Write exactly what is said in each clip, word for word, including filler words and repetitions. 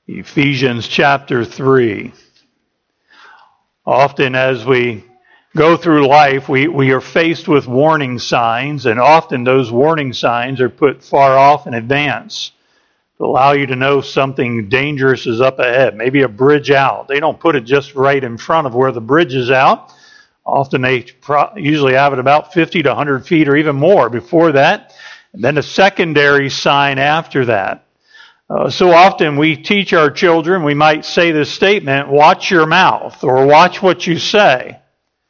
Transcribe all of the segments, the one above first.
Ephesians chapter three. Often as we go through life, we, we are faced with warning signs, and often those warning signs are put far off in advance to allow you to know something dangerous is up ahead, maybe a bridge out. They don't put it just right in front of where the bridge is out. Often they pro- usually have it about fifty to one hundred feet or even more before that, and then a secondary sign after that. Uh, so often we teach our children, we might say this statement, watch your mouth, or watch what you say.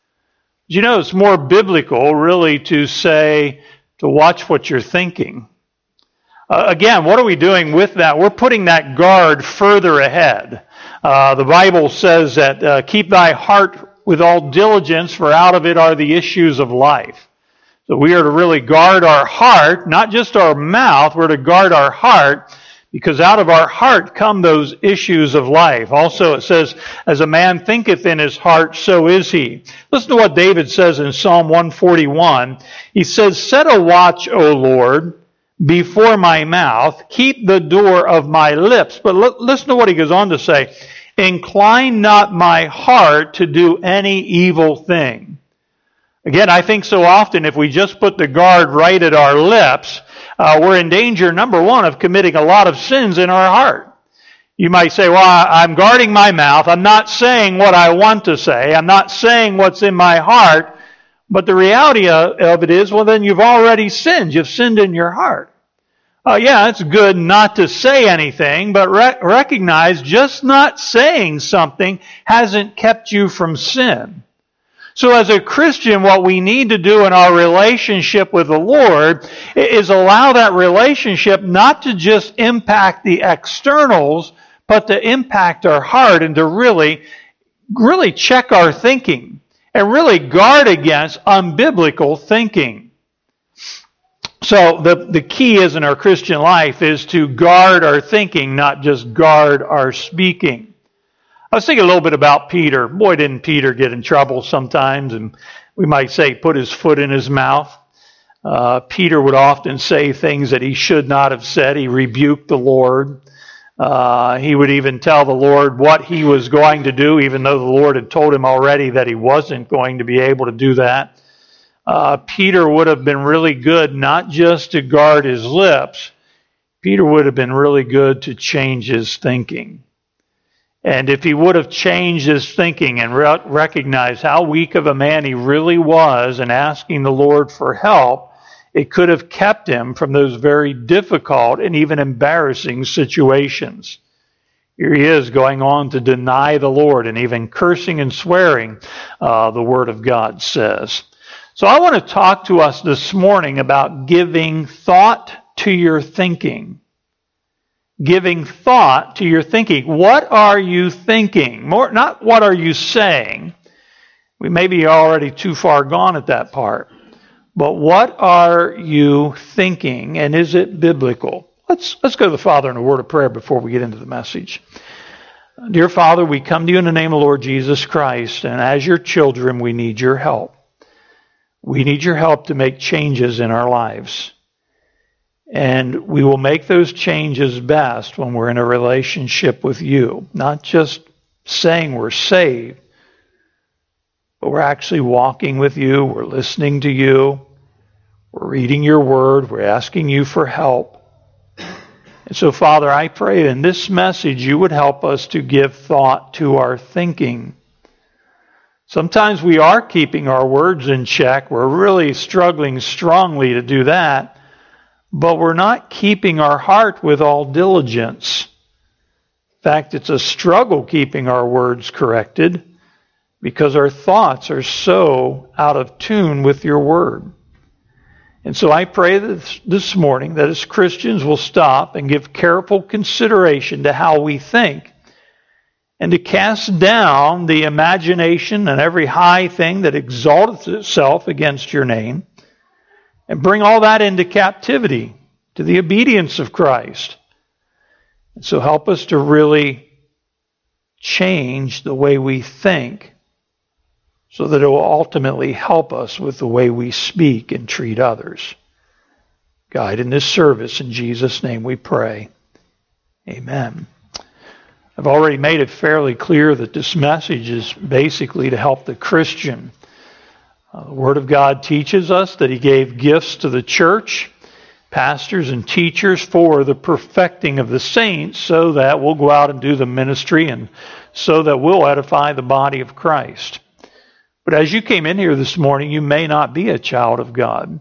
You know, it's more biblical really to say, to watch what you're thinking. Uh, again, what are we doing with that? We're putting that guard further ahead. Uh, the Bible says that uh, keep thy heart with all diligence, for out of it are the issues of life. So we are to really guard our heart, not just our mouth, we're to guard our heart, because out of our heart come those issues of life. Also it says, as a man thinketh in his heart, so is he. Listen to what David says in Psalm one forty-one. He says, set a watch, O Lord, before my mouth. Keep the door of my lips. But l- listen to what he goes on to say. Incline not my heart to do any evil thing. Again, I think so often if we just put the guard right at our lips, Uh, we're in danger, number one, of committing a lot of sins in our heart. You might say, well, I, I'm guarding my mouth. I'm not saying what I want to say. I'm not saying what's in my heart. But the reality of, of it is, well, then you've already sinned. You've sinned in your heart. Uh, yeah, it's good not to say anything, but re- recognize just not saying something hasn't kept you from sin. So as a Christian, what we need to do in our relationship with the Lord is allow that relationship not to just impact the externals, but to impact our heart and to really, really check our thinking and really guard against unbiblical thinking. So the, the key is in our Christian life is to guard our thinking, not just guard our speaking. I was thinking a little bit about Peter. Boy, didn't Peter get in trouble sometimes, and we might say put his foot in his mouth. Uh, Peter would often say things that he should not have said. He rebuked the Lord. Uh, he would even tell the Lord what he was going to do, even though the Lord had told him already that he wasn't going to be able to do that. Uh, Peter would have been really good not just to guard his lips. Peter would have been really good to change his thinking. And if he would have changed his thinking and re- recognized how weak of a man he really was and asking the Lord for help, it could have kept him from those very difficult and even embarrassing situations. Here he is going on to deny the Lord and even cursing and swearing, uh, the Word of God says. So I want to talk to us this morning about giving thought to your thinking. Giving thought to your thinking. What are you thinking? More, not what are you saying. We may be already too far gone at that part. But what are you thinking, and is it biblical? Let's let's go to the Father in a word of prayer before we get into the message. Dear Father, we come to you in the name of the Lord Jesus Christ, and as your children, we need your help. We need your help to make changes in our lives. And we will make those changes best when we're in a relationship with you. Not just saying we're saved, but we're actually walking with you, we're listening to you, we're reading your word, we're asking you for help. And so, Father, I pray in this message you would help us to give thought to our thinking. Sometimes we are keeping our words in check. We're really struggling strongly to do that. But we're not keeping our heart with all diligence. In fact, it's a struggle keeping our words corrected because our thoughts are so out of tune with your word. And so I pray that this morning that as Christians we'll stop and give careful consideration to how we think and to cast down the imagination and every high thing that exalteth itself against your name, and bring all that into captivity to the obedience of Christ. And so help us to really change the way we think so that it will ultimately help us with the way we speak and treat others. God, in this service, in Jesus' name we pray. Amen. I've already made it fairly clear that this message is basically to help the Christian. Uh, the Word of God teaches us that He gave gifts to the church, pastors and teachers, for the perfecting of the saints, so that we'll go out and do the ministry and so that we'll edify the body of Christ. But as you came in here this morning, you may not be a child of God.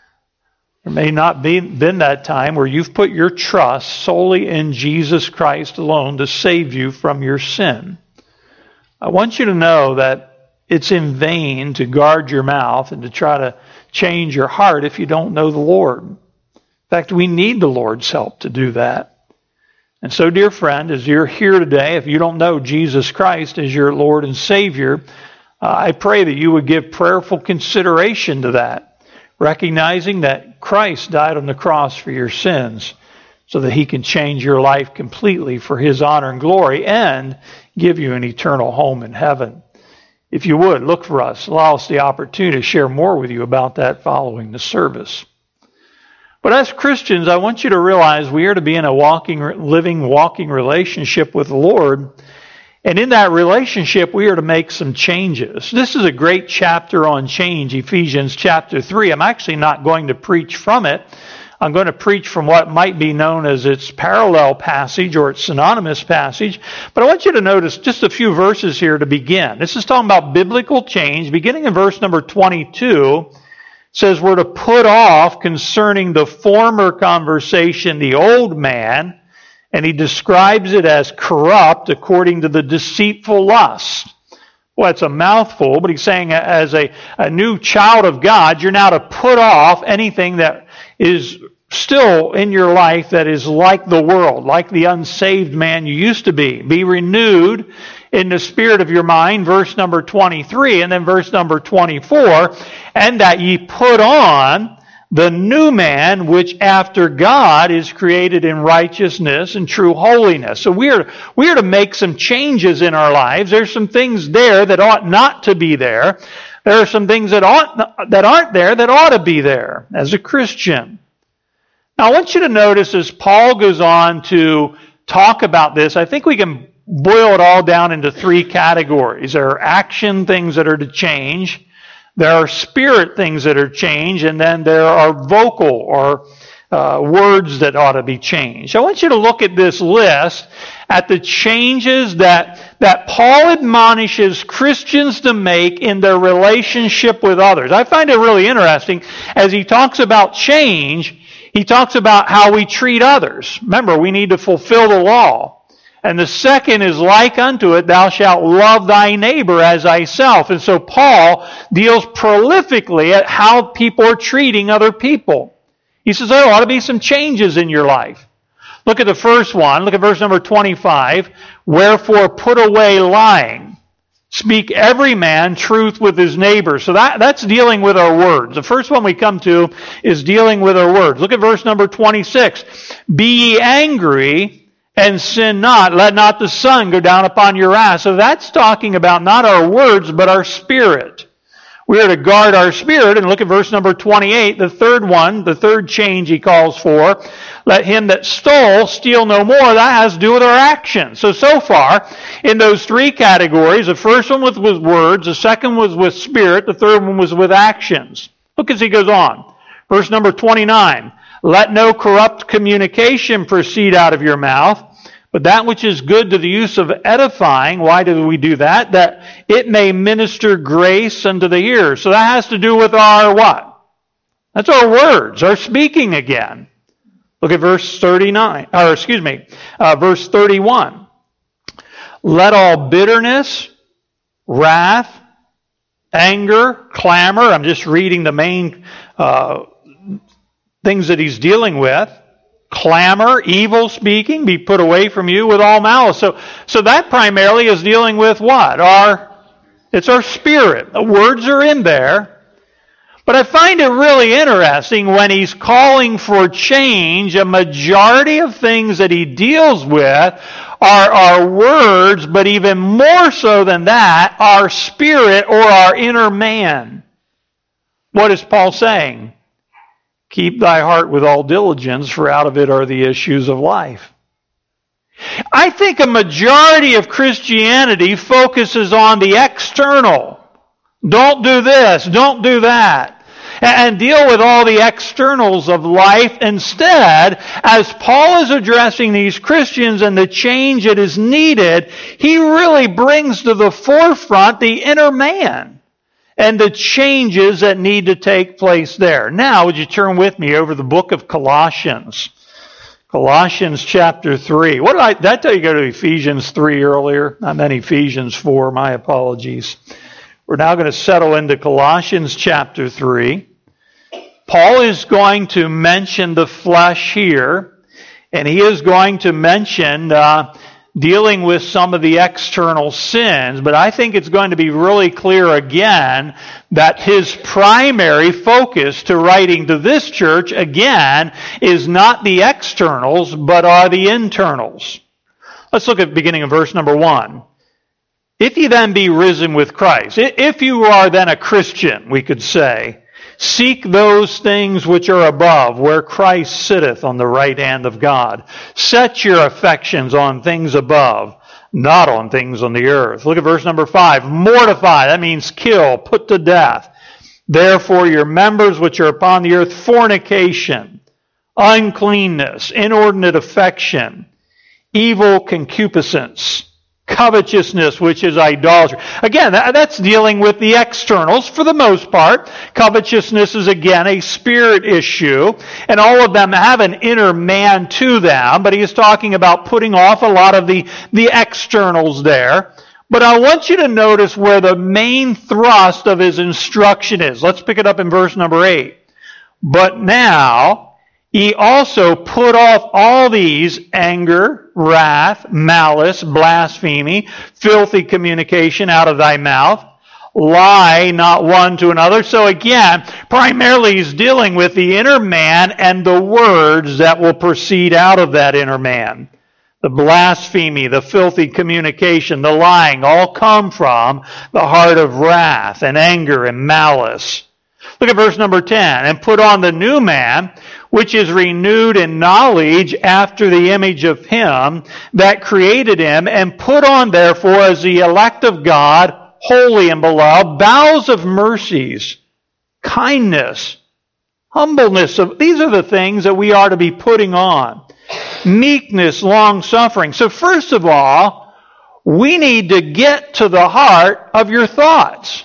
There may not be been that time where you've put your trust solely in Jesus Christ alone to save you from your sin. I want you to know that it's in vain to guard your mouth and to try to change your heart if you don't know the Lord. In fact, we need the Lord's help to do that. And so, dear friend, as you're here today, if you don't know Jesus Christ as your Lord and Savior, uh, I pray that you would give prayerful consideration to that, recognizing that Christ died on the cross for your sins so that He can change your life completely for His honor and glory and give you an eternal home in heaven. If you would, look for us. Allow us the opportunity to share more with you about that following the service. But as Christians, I want you to realize we are to be in a walking, living, walking relationship with the Lord. And in that relationship, we are to make some changes. This is a great chapter on change, Ephesians chapter three. I'm actually not going to preach from it. I'm going to preach from what might be known as its parallel passage or its synonymous passage. But I want you to notice just a few verses here to begin. This is talking about biblical change. Beginning in verse number twenty-two, it says we're to put off concerning the former conversation the old man, and he describes it as corrupt according to the deceitful lust. Well, it's a mouthful, but he's saying as a, a new child of God, you're now to put off anything that is still in your life that is like the world, like the unsaved man you used to be. Be renewed in the spirit of your mind, verse number twenty-three, and then verse number twenty-four, and that ye put on the new man, which after God is created in righteousness and true holiness. So we are, we are to make some changes in our lives. There's some things there that ought not to be there. There are some things that ought, that aren't there that ought to be there as a Christian. Now, I want you to notice as Paul goes on to talk about this, I think we can boil it all down into three categories. There are action things that are to change. There are spirit things that are changed, and then there are vocal or uh, words that ought to be changed. I want you to look at this list at the changes that, that Paul admonishes Christians to make in their relationship with others. I find it really interesting as he talks about change. He talks about how we treat others. Remember, we need to fulfill the law. And the second is like unto it, thou shalt love thy neighbor as thyself. And so Paul deals prolifically at how people are treating other people. He says there ought to be some changes in your life. Look at the first one. Look at verse number twenty-five. Wherefore put away lying. Speak every man truth with his neighbor. So that, that's dealing with our words. The first one we come to is dealing with our words. Look at verse number twenty-six. Be ye angry and sin not. Let not the sun go down upon your wrath. So that's talking about not our words, but our spirit. We are to guard our spirit. And look at verse number twenty-eight, the third one, the third change he calls for. Let him that stole steal no more. That has to do with our actions. So, so far, in those three categories, the first one was with words, the second was with spirit, the third one was with actions. Look as he goes on. Verse number twenty-nine. Let no corrupt communication proceed out of your mouth, but that which is good to the use of edifying. Why do we do that? That it may minister grace unto the hearer. So that has to do with our what? That's our words, our speaking again. Look at verse thirty-nine, or excuse me, uh, verse thirty-one. Let all bitterness, wrath, anger, clamor. I'm just reading the main uh, things that he's dealing with. Clamor, evil speaking, be put away from you with all malice. So, so that primarily is dealing with what? Our, it's our spirit. The words are in there. But I find it really interesting when he's calling for change, a majority of things that he deals with are our words, but even more so than that, our spirit or our inner man. What is Paul saying? Keep thy heart with all diligence, for out of it are the issues of life. I think a majority of Christianity focuses on the external. Don't do this, don't do that. And deal with all the externals of life instead. As Paul is addressing these Christians and the change that is needed, he really brings to the forefront the inner man and the changes that need to take place there. Now, would you turn with me over the book of Colossians? Colossians chapter three. What did I, did I tell you to go to Ephesians three earlier? I meant Ephesians four, my apologies. We're now going to settle into Colossians chapter three. Paul is going to mention the flesh here, and he is going to mention uh, dealing with some of the external sins, but I think it's going to be really clear again that his primary focus to writing to this church, again, is not the externals, but are the internals. Let's look at the beginning of verse number one. If ye then be risen with Christ, if you are then a Christian, we could say, seek those things which are above, where Christ sitteth on the right hand of God. Set your affections on things above, not on things on the earth. Look at verse number five. Mortify, that means kill, put to death. Therefore your members which are upon the earth, fornication, uncleanness, inordinate affection, evil concupiscence, covetousness, which is idolatry. Again, that's dealing with the externals for the most part. Covetousness is, again, a spirit issue, and all of them have an inner man to them, but he is talking about putting off a lot of the, the externals there. But I want you to notice where the main thrust of his instruction is. Let's pick it up in verse number eight. But now ye also put off all these: anger, wrath, malice, blasphemy, filthy communication out of thy mouth. Lie not one to another. So again, primarily he's dealing with the inner man and the words that will proceed out of that inner man. The blasphemy, the filthy communication, the lying all come from the heart of wrath and anger and malice. Look at verse number ten. And put on the new man, which is renewed in knowledge after the image of him that created him, and put on therefore as the elect of God, holy and beloved, bowels of mercies, kindness, humbleness. Of, these are the things that we are to be putting on. Meekness, long-suffering. So first of all, we need to get to the heart of your thoughts.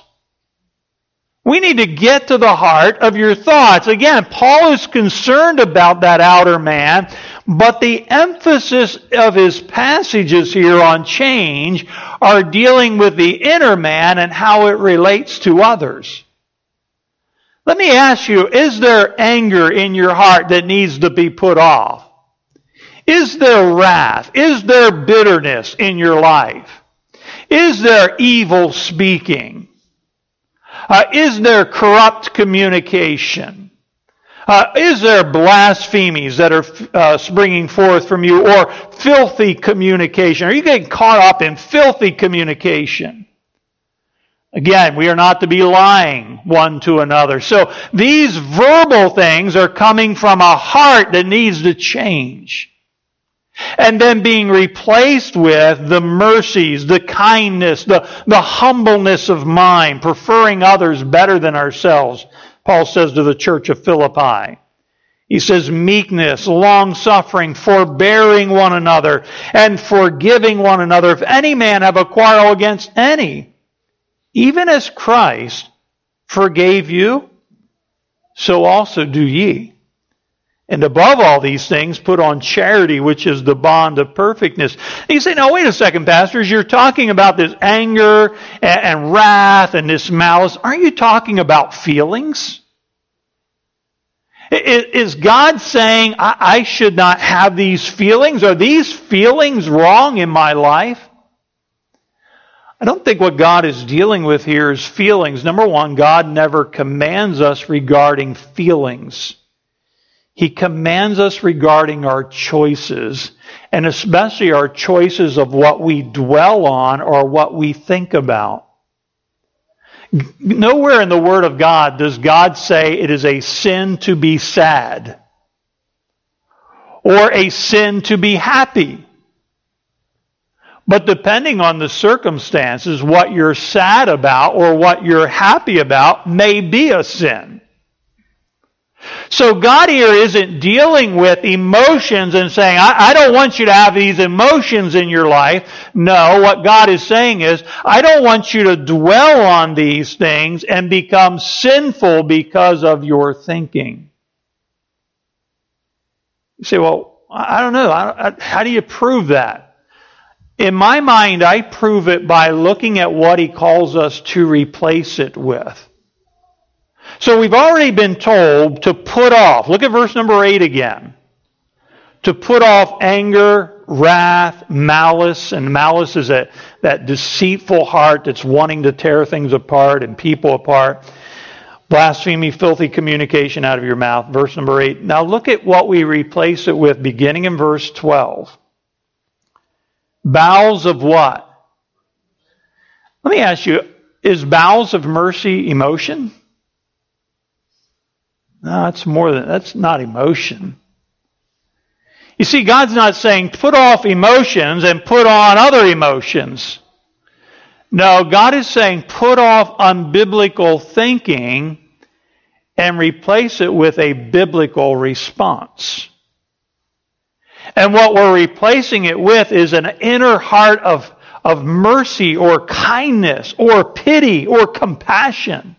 We need to get to the heart of your thoughts. Again, Paul is concerned about that outer man, but the emphasis of his passages here on change are dealing with the inner man and how it relates to others. Let me ask you, is there anger in your heart that needs to be put off? Is there wrath? Is there bitterness in your life? Is there evil speaking? Uh, is there corrupt communication? Uh, is there blasphemies that are uh, springing forth from you, or filthy communication? Are you getting caught up in filthy communication? Again, we are not to be lying one to another. So these verbal things are coming from a heart that needs to change. And then being replaced with the mercies, the kindness, the, the humbleness of mind, preferring others better than ourselves. Paul says to the church of Philippi. He says meekness, long-suffering, forbearing one another, and forgiving one another. If any man have a quarrel against any, even as Christ forgave you, so also do ye. And above all these things, put on charity, which is the bond of perfectness. And you say, now wait a second, pastors, you're talking about this anger and, and wrath and this malice. Aren't you talking about feelings? Is God saying, I, I should not have these feelings? Are these feelings wrong in my life? I don't think what God is dealing with here is feelings. Number one, God never commands us regarding feelings. He commands us regarding our choices, and especially our choices of what we dwell on or what we think about. Nowhere in the Word of God does God say it is a sin to be sad or a sin to be happy. But depending on the circumstances, what you're sad about or what you're happy about may be a sin. So God here isn't dealing with emotions and saying, I, I don't want you to have these emotions in your life. No, what God is saying is, I don't want you to dwell on these things and become sinful because of your thinking. You say, well, I don't know. I, I, how do you prove that? In my mind, I prove it by looking at what He calls us to replace it with. So we've already been told to put off. Look at verse number eight again. To put off anger, wrath, malice. And malice is that, that deceitful heart that's wanting to tear things apart and people apart. Blasphemy, filthy communication out of your mouth. Verse number eight. Now look at what we replace it with beginning in verse twelve. Bowels of what? Let me ask you, is bowels of mercy emotion? No, that's more than, that's not emotion. You see, God's not saying put off emotions and put on other emotions. No, God is saying put off unbiblical thinking and replace it with a biblical response. And what we're replacing it with is an inner heart of, of mercy or kindness or pity or compassion.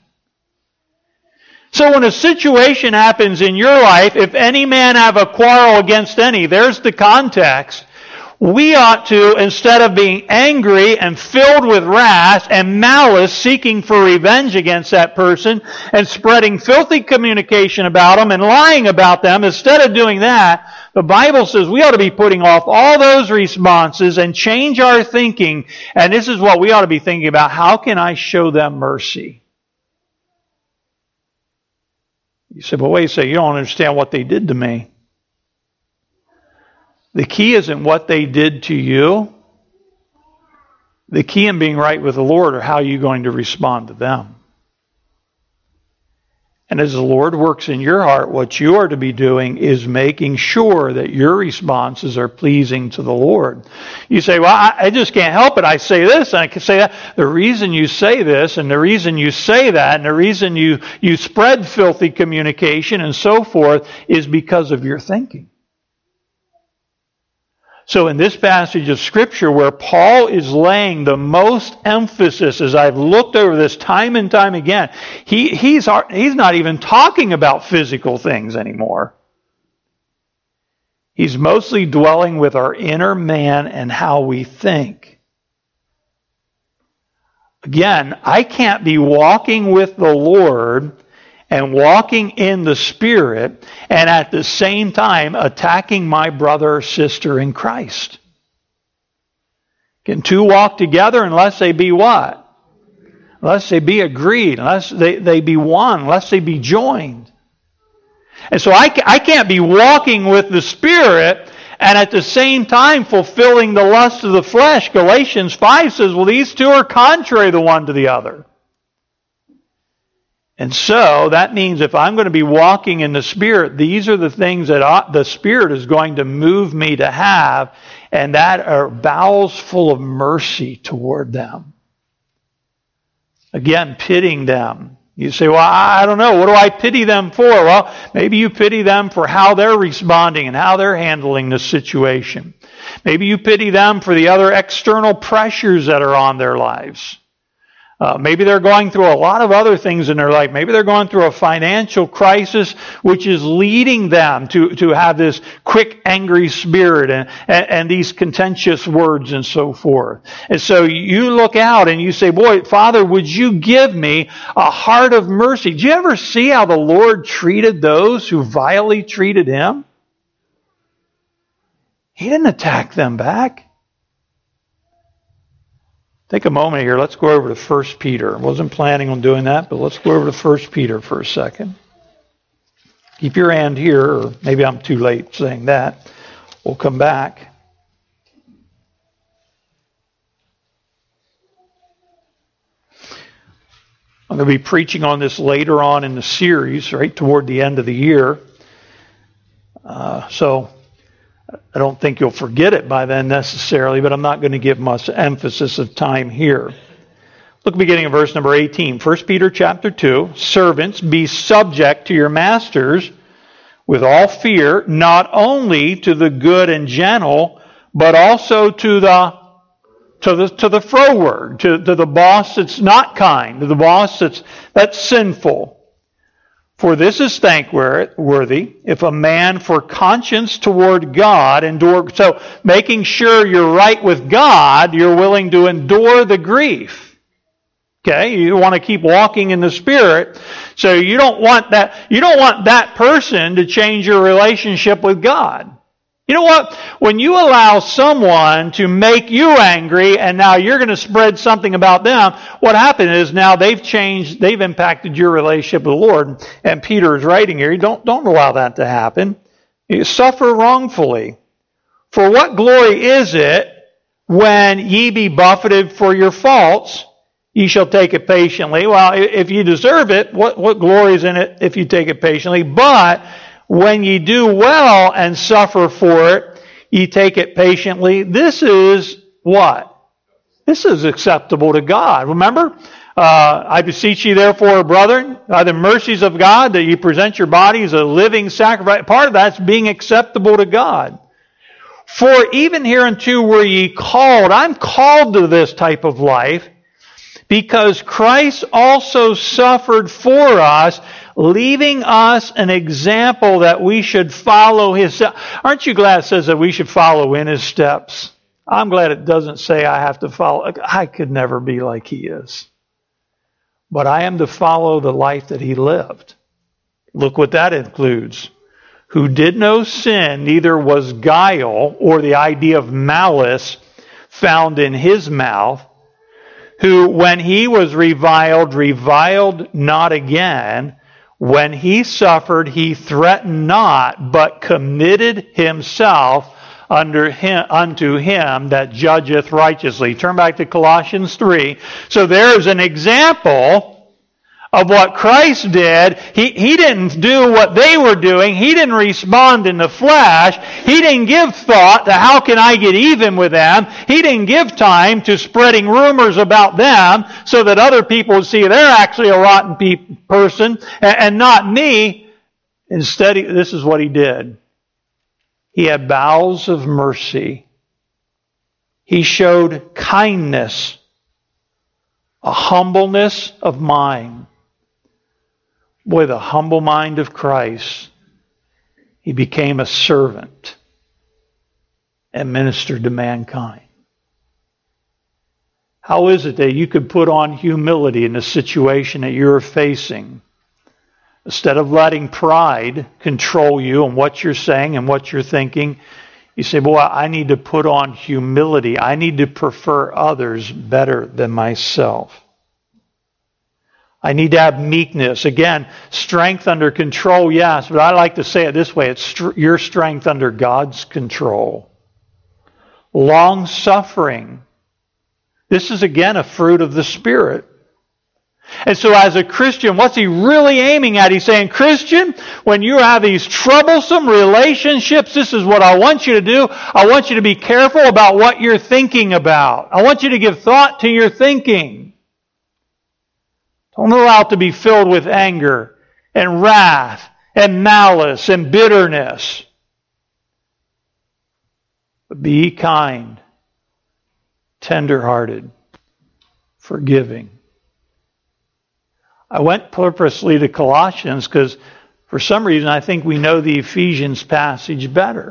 So when a situation happens in your life, if any man have a quarrel against any, there's the context. We ought to, instead of being angry and filled with wrath and malice, seeking for revenge against that person and spreading filthy communication about them and lying about them, instead of doing that, the Bible says we ought to be putting off all those responses and change our thinking. And this is what we ought to be thinking about. How can I show them mercy? You say, but wait a second, you don't understand what they did to me. The key isn't what they did to you. The key in being right with the Lord are how you're going to respond to them. And as the Lord works in your heart, what you are to be doing is making sure that your responses are pleasing to the Lord. You say, well, I, I just can't help it. I say this and I can say that. The reason you say this and the reason you say that and the reason you, you spread filthy communication and so forth is because of your thinking. So in this passage of Scripture where Paul is laying the most emphasis, as I've looked over this time and time again, he, he's, he's not even talking about physical things anymore. He's mostly dwelling with our inner man and how we think. Again, I can't be walking with the Lord and walking in the Spirit, and at the same time attacking my brother or sister in Christ. Can two walk together unless they be what? Unless they be agreed, unless they, they be one, unless they be joined. And so I, I can't be walking with the Spirit and at the same time fulfilling the lust of the flesh. Galatians five says, well, these two are contrary the one to the other. And so that means if I'm going to be walking in the Spirit, these are the things that the Spirit is going to move me to have, and that are bowels full of mercy toward them. Again, pitying them. You say, well, I don't know. What do I pity them for? Well, maybe you pity them for how they're responding and how they're handling the situation. Maybe you pity them for the other external pressures that are on their lives. Uh, maybe they're going through a lot of other things in their life. Maybe they're going through a financial crisis which is leading them to, to have this quick, angry spirit and, and, and these contentious words and so forth. And so you look out and you say, boy, Father, would you give me a heart of mercy? Do you ever see how the Lord treated those who vilely treated Him? He didn't attack them back. Take a moment here. Let's go over to First Peter. I wasn't planning on doing that, but let's go over to First Peter for a second. Keep your hand here, or maybe I'm too late saying that. We'll come back. I'm going to be preaching on this later on in the series, right toward the end of the year. Uh, so I don't think you'll forget it by then necessarily, but I'm not going to give much emphasis of time here. Look at beginning of verse number eighteen. First Peter chapter two, servants, be subject to your masters with all fear, not only to the good and gentle, but also to the to the to the froward, to, to the boss that's not kind, to the boss that's that's sinful. For this is thankworthy, if a man for conscience toward God endure. So making sure you're right with God, you're willing to endure the grief. Okay, you want to keep walking in the Spirit, so you don't want that. You don't want that person to change your relationship with God. You know what? When you allow someone to make you angry and now you're going to spread something about them, what happened is now they've changed, they've impacted your relationship with the Lord. And Peter is writing here, don't, don't allow that to happen. You suffer wrongfully. For what glory is it when ye be buffeted for your faults? Ye shall take it patiently. Well, if you deserve it, what, what glory is in it if you take it patiently? But when ye do well and suffer for it, ye take it patiently. This is what? This is acceptable to God. Remember, uh, I beseech you therefore, brethren, by the mercies of God, that ye present your bodies a living sacrifice. Part of that's being acceptable to God. For even hereunto were ye called. I'm called to this type of life, because Christ also suffered for us, leaving us an example that we should follow His steps. Aren't you glad it says that we should follow in His steps? I'm glad it doesn't say I have to follow. I could never be like He is. But I am to follow the life that He lived. Look what that includes. Who did no sin, neither was guile, or the idea of malice, found in His mouth. Who, when He was reviled, reviled not again. When He suffered, He threatened not, but committed Himself under him, unto Him that judgeth righteously. Turn back to Colossians three. So there's an example of what Christ did. He, he didn't do what they were doing. He didn't respond in the flesh. He didn't give thought to how can I get even with them. He didn't give time to spreading rumors about them so that other people would see they're actually a rotten pe- person and, and not me. Instead, he, this is what He did. He had bowels of mercy. He showed kindness, a humbleness of mind. Boy, the humble mind of Christ. He became a servant and ministered to mankind. How is it that you could put on humility in the situation that you're facing? Instead of letting pride control you and what you're saying and what you're thinking, you say, boy, I need to put on humility. I need to prefer others better than myself. I need to have meekness. Again, strength under control, yes, but I like to say it this way. It's st- your strength under God's control. Long-suffering. This is, again, a fruit of the Spirit. And so as a Christian, what's He really aiming at? He's saying, Christian, when you have these troublesome relationships, this is what I want you to do. I want you to be careful about what you're thinking about. I want you to give thought to your thinking. Don't allow it to be filled with anger and wrath and malice and bitterness. But be ye kind, tender-hearted, forgiving. I went purposely to Colossians because for some reason I think we know the Ephesians passage better.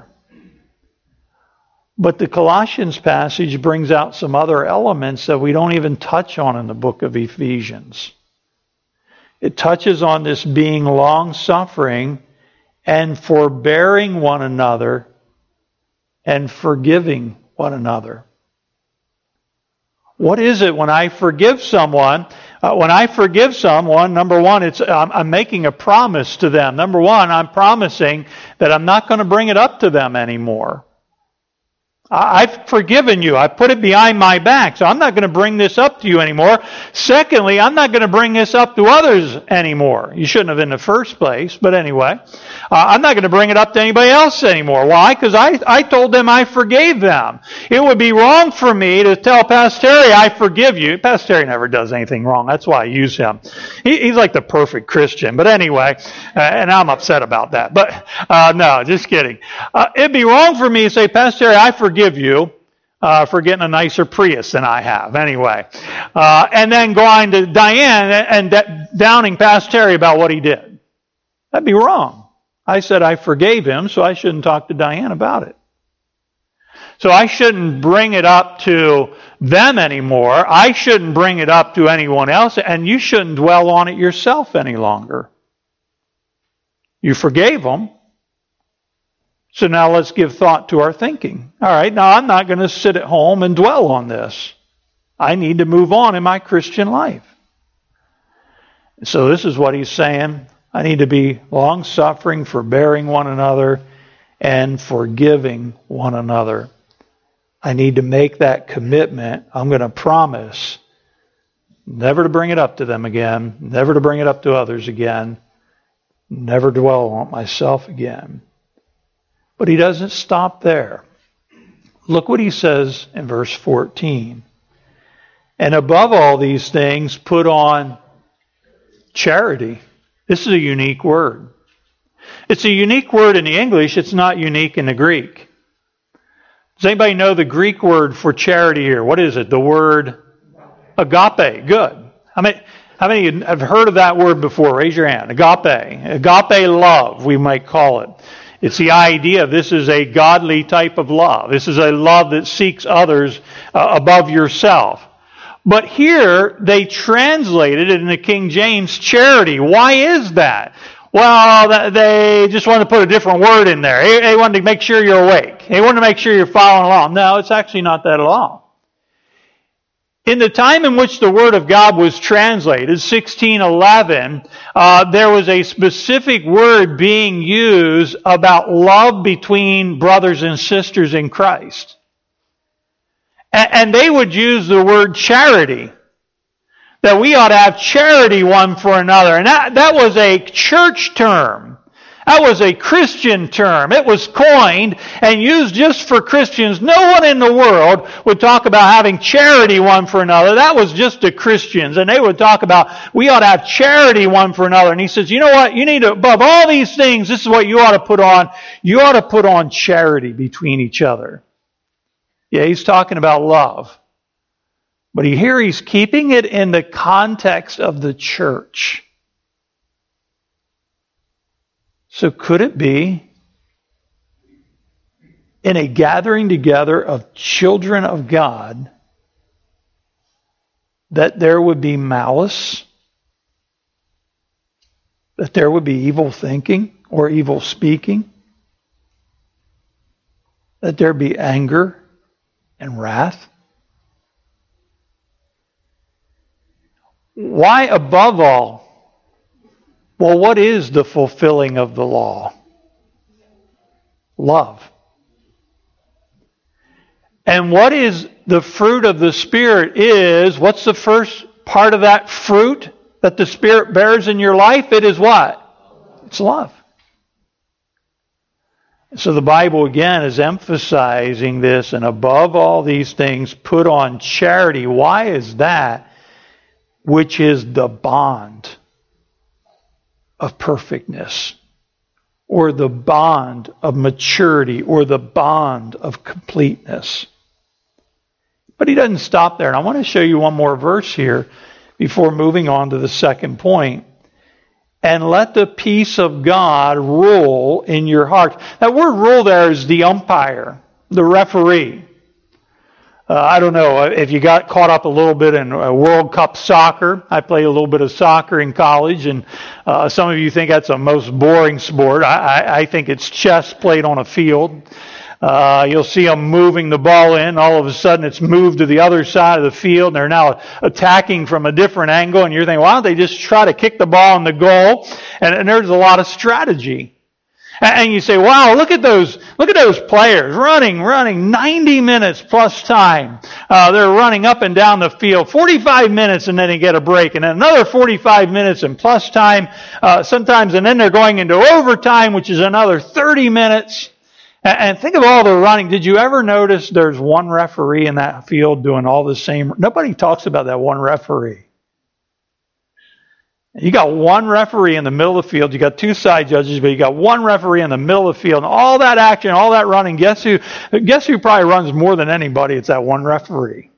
But the Colossians passage brings out some other elements that we don't even touch on in the book of Ephesians. It touches on this being long-suffering and forbearing one another and forgiving one another. What is it when I forgive someone? Uh, when I forgive someone, number one, it's I'm, I'm making a promise to them. Number one, I'm promising that I'm not going to bring it up to them anymore. I've forgiven you. I put it behind my back, so I'm not going to bring this up to you anymore. Secondly, I'm not going to bring this up to others anymore. You shouldn't have in the first place, but anyway. Uh, I'm not going to bring it up to anybody else anymore. Why? Because I, I told them I forgave them. It would be wrong for me to tell Pastor Terry, I forgive you. Pastor Terry never does anything wrong. That's why I use him. He, he's like the perfect Christian. But anyway, uh, and I'm upset about that. But uh, no, just kidding. Uh, it'd be wrong for me to say, Pastor Terry, I forgive you uh, for getting a nicer Prius than I have. Anyway. Uh, and then going to Diane and, and downing Pastor Terry about what he did. That'd be wrong. I said I forgave him, so I shouldn't talk to Diane about it. So I shouldn't bring it up to them anymore. I shouldn't bring it up to anyone else, and you shouldn't dwell on it yourself any longer. You forgave them. So now let's give thought to our thinking. All right, now I'm not going to sit at home and dwell on this. I need to move on in my Christian life. So this is what he's saying. I need to be long-suffering, forbearing one another, and forgiving one another. I need to make that commitment. I'm going to promise never to bring it up to them again, never to bring it up to others again, never dwell on it myself again. But he doesn't stop there. Look what he says in verse fourteen. And above all these things, put on charity. This is a unique word. It's a unique word in the English. It's not unique in the Greek. Does anybody know the Greek word for charity here? What is it? The word agape. Good. How many, how many have heard of that word before? Raise your hand. Agape. Agape love, we might call it. It's the idea this is a godly type of love. This is a love that seeks others uh, above yourself. But here, they translated it in the King James charity. Why is that? Well, they just wanted to put a different word in there. They wanted to make sure you're awake. They wanted to make sure you're following along. No, it's actually not that at all. In the time in which the Word of God was translated, sixteen eleven, uh, there was a specific word being used about love between brothers and sisters in Christ. And they would use the word charity. That we ought to have charity one for another. And that, that was a church term. That was a Christian term. It was coined and used just for Christians. No one in the world would talk about having charity one for another. That was just to Christians. And they would talk about, we ought to have charity one for another. And he says, you know what? You need to, above all these things, this is what you ought to put on. You ought to put on charity between each other. Yeah, he's talking about love. But here he's keeping it in the context of the church. So could it be in a gathering together of children of God that there would be malice? That there would be evil thinking or evil speaking? That there be anger and wrath? Why above all? Well, what is the fulfilling of the law? Love. And what is the fruit of the Spirit is, what's the first part of that fruit that the Spirit bears in your life? It is what? It's love. So the Bible again is emphasizing this, and above all these things, put on charity. Why is that? Which is the bond of perfectness, or the bond of maturity, or the bond of completeness. But he doesn't stop there. And I want to show you one more verse here before moving on to the second point. And let the peace of God rule in your heart. That word rule there is the umpire, the referee. Uh, I don't know if you got caught up a little bit in uh, World Cup soccer. I played a little bit of soccer in college, and uh, some of you think that's the most boring sport. I, I, I think it's chess played on a field. Uh, you'll see them moving the ball in. All of a sudden, it's moved to the other side of the field, and they're now attacking from a different angle. And you're thinking, why don't they just try to kick the ball in the goal? And, and there's a lot of strategy. And you say, wow, look at those, look at those players running, running ninety minutes plus time. Uh, they're running up and down the field, forty-five minutes, and then they get a break, and then another forty-five minutes and plus time, uh, sometimes, and then they're going into overtime, which is another thirty minutes. And think of all the running. Did you ever notice there's one referee in that field doing all the same? Nobody talks about that one referee. You got one referee in the middle of the field. You got two side judges, but you got one referee in the middle of the field. And all that action, all that running, guess who, guess who probably runs more than anybody? It's that one referee.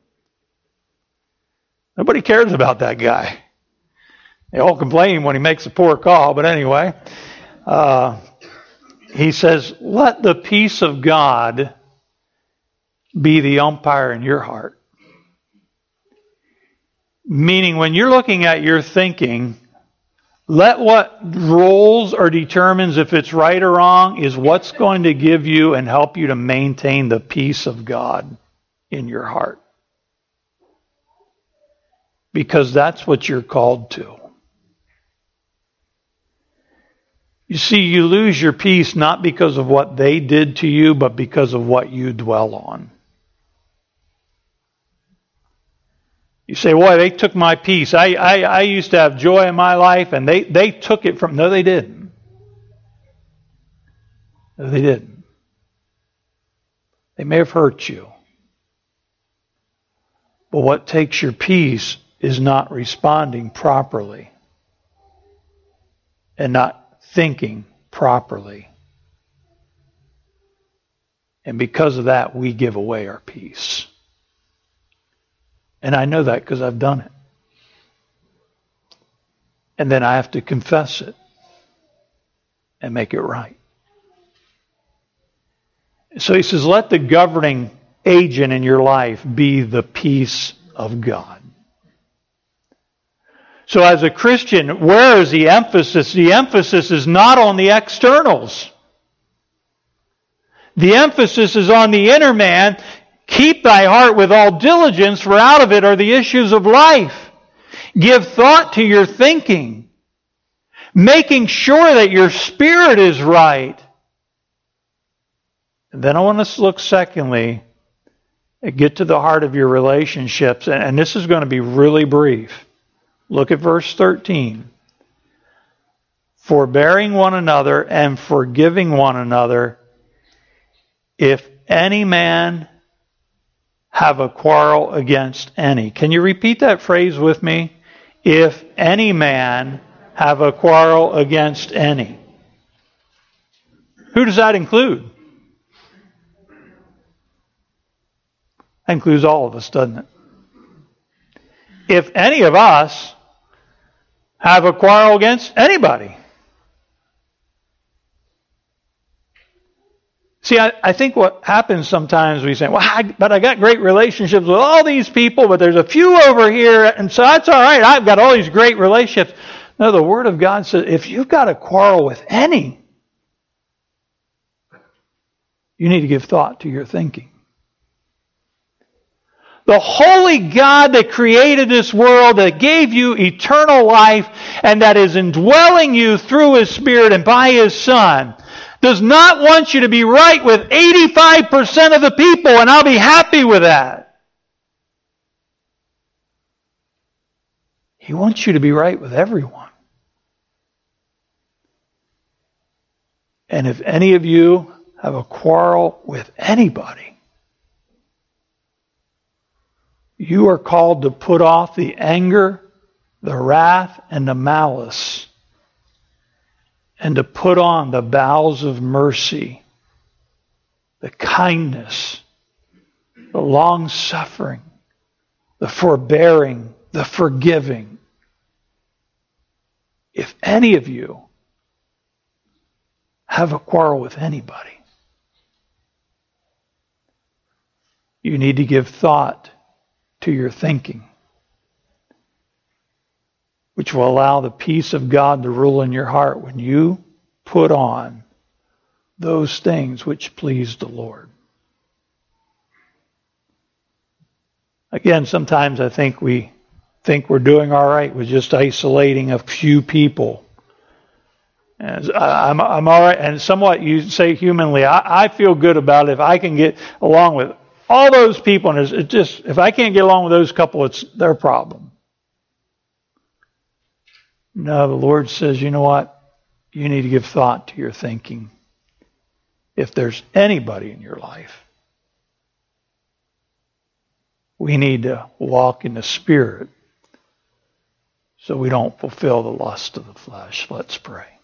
Nobody cares about that guy. They all complain when he makes a poor call, but anyway. Uh, he says, let the peace of God be the umpire in your heart. Meaning when you're looking at your thinking, let what rules or determines if it's right or wrong is what's going to give you and help you to maintain the peace of God in your heart. Because that's what you're called to. You see, you lose your peace not because of what they did to you, but because of what you dwell on. You say, boy, they took my peace. I, I, I used to have joy in my life, and they, they took it from... No, they didn't. No, they didn't. They may have hurt you. But what takes your peace is not responding properly and not thinking properly. And because of that, we give away our peace. And I know that because I've done it. And then I have to confess it and make it right. So he says, let the governing agent in your life be the peace of God. So as a Christian, where is the emphasis? The emphasis is not on the externals. The emphasis is on the inner man. Keep thy heart with all diligence, for out of it are the issues of life. Give thought to your thinking, making sure that your spirit is right. And then I want us to look secondly, and get to the heart of your relationships. And this is going to be really brief. Look at verse thirteen. Forbearing one another and forgiving one another, if any man have a quarrel against any. Can you repeat that phrase with me? If any man have a quarrel against any. Who does that include? That includes all of us, doesn't it? If any of us have a quarrel against anybody. See, I, I think what happens sometimes, we say, well, I, but I got great relationships with all these people, but there's a few over here, and so that's all right. I've got all these great relationships. No, the Word of God says, if you've got a quarrel with any, you need to give thought to your thinking. The holy God that created this world, that gave you eternal life, and that is indwelling you through His Spirit and by His Son, does not want you to be right with eighty-five percent of the people, and I'll be happy with that. He wants you to be right with everyone. And if any of you have a quarrel with anybody, you are called to put off the anger, the wrath, and the malice, and to put on the bowels of mercy, the kindness, the long-suffering, the forbearing, the forgiving. If any of you have a quarrel with anybody, you need to give thought to your thinking, which will allow the peace of God to rule in your heart when you put on those things which please the Lord. Again, sometimes I think we think we're doing all right with just isolating a few people As I, I'm, I'm all right. And somewhat, you say humanly, I, I feel good about it if I can get along with all those people. And it's, it's just, if I can't get along with those couple, it's their problem. No, the Lord says, you know what? You need to give thought to your thinking. If there's anybody in your life, we need to walk in the Spirit so we don't fulfill the lust of the flesh. Let's pray.